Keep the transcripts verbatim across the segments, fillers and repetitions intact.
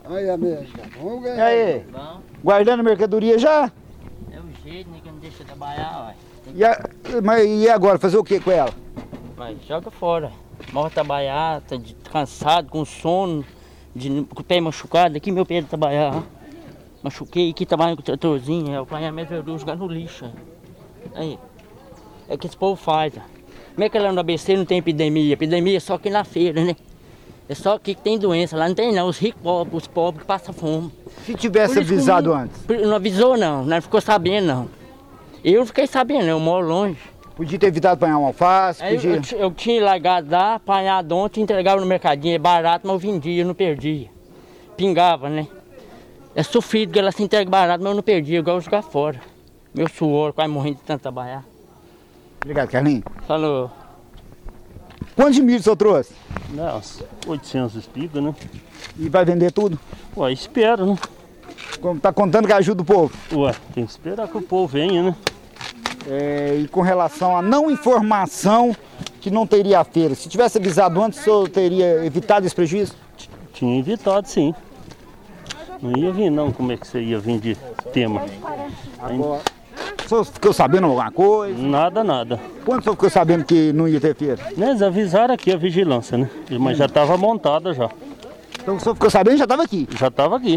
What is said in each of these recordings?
Aí, amiga. Vamos ganhar. E aí? Bom, Guardando a mercadoria já? é o jeito, né, que não deixa trabalhar, ué. Tem que- E, a, mas, e agora, fazer o que com ela? Mas joga fora. Morre trabalhar, tá de- cansado, com sono, de, com o pé machucado. Aqui meu pé de trabalhar, ó. Machuquei, aqui trabalhando com o tratorzinho, eu apanhar minha verdura, jogar no lixo. Aí, é que esse povo faz, ó. Como é que lá no A B C não tem epidemia? Epidemia é só aqui na feira, né? É só aqui que tem doença, lá não tem não, os ricos pobres, os pobres que passam fome. Se tivesse Por isso que avisado não- antes, por- Não avisou não, não ficou sabendo não. Eu não fiquei sabendo, eu moro longe. podia ter evitado apanhar um alface, Aí eu, podia... eu, ti- eu tinha largado lá, apanhado ontem, entregava no mercadinho, é barato, mas eu vendia, eu não perdia. Pingava, né? É sofrido que ela se entrega barato, mas eu não perdia, igual eu jogar fora. Meu suor, quase morrendo de tanto trabalhar. Obrigado, Carlinhos. Falou. Quantos de milho o senhor trouxe? Nossa, oitocentos espigas, né? E vai vender tudo? Ué, espera, né? Como tá contando que ajuda o povo? Ué, tem que esperar que o povo venha, né? É, e com relação à não informação que não teria a feira, se tivesse avisado antes, o senhor teria evitado esse prejuízo? Tinha evitado, sim. Não ia vir, não. Como é que você ia vir de tema? Agora, o senhor ficou sabendo alguma coisa? Nada, nada. Quando o senhor ficou sabendo que não ia ter feira? Né, eles avisaram aqui a vigilância, né? Mas já estava montada já. Então o senhor ficou sabendo e já estava aqui. Já estava aqui.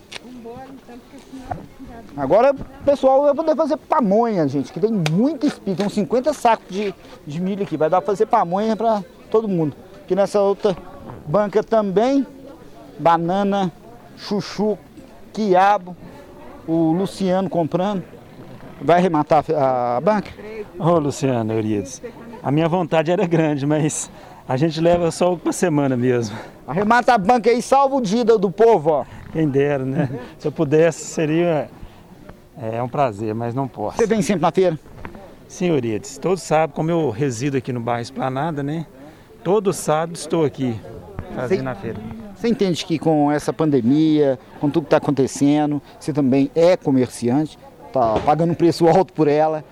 Agora o pessoal vai poder fazer pamonha, gente, que tem muita espiga, tem uns cinquenta sacos de, de milho aqui, vai dar para fazer pamonha para todo mundo. Aqui nessa outra banca também, banana, chuchu, quiabo, o Luciano comprando. Vai arrematar a, a banca? Ô Luciano, Eurides, a minha vontade era grande, mas a gente leva só uma semana mesmo. Arremata a banca aí, salva o dia do, do povo, ó. Quem dera, né? Se eu pudesse, seria é, um prazer, mas não posso. Você vem sempre na feira? Sim, Eurides, todos sabem, como eu resido aqui no bairro Esplanada, né? Todo sábado estou aqui fazendo a feira. Você entende que com essa pandemia, com tudo que está acontecendo, você também é comerciante, está pagando um preço alto por ela.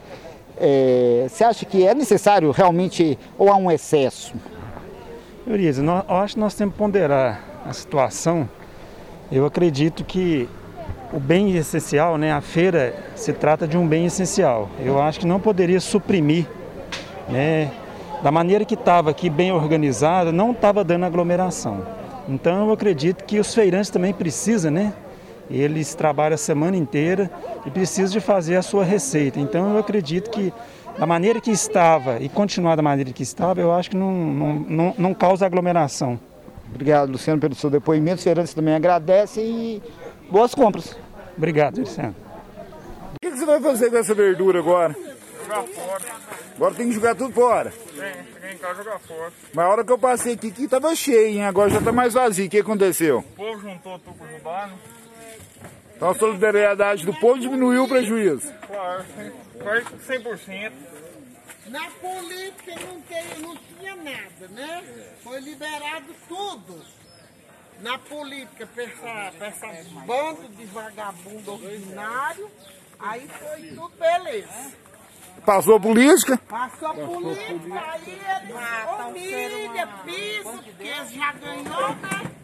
É, você acha que é necessário realmente ou há um excesso? Eurides, nós- eu acho que nós temos que ponderar a situação. Eu acredito que o bem essencial, né, a feira se trata de um bem essencial. Eu acho que não poderia suprimir, né, da maneira que estava aqui, bem organizada, não estava dando aglomeração. Então eu acredito que os feirantes também precisam, né? Eles trabalham a semana inteira e precisam de fazer a sua receita. Então eu acredito que da maneira que estava e continuar da maneira que estava, eu acho que não, não, não, não causa aglomeração. Obrigado, Luciano, pelo seu depoimento. Os feirantes também agradecem e boas compras. Obrigado, Luciano. O que, que você vai fazer com essa verdura agora? Jogar fora. Agora tem que jogar tudo fora. Tem, cheguei em casa jogar fora. Mas a hora que eu passei aqui, aqui tava cheio, hein? Agora já tá mais vazio. O que aconteceu? O povo juntou tudo para ajudar, né? Então a solidariedade do povo diminuiu o prejuízo. Claro, foi cem por cento. Na política não, tem, não tinha nada, né? Foi liberado tudo. Na política, pra essa, pra essa bando de vagabundo ordinário, aí foi tudo beleza. Passou a política? Passou a política, aí eles humilham, pisam, porque eles já ganhou, né?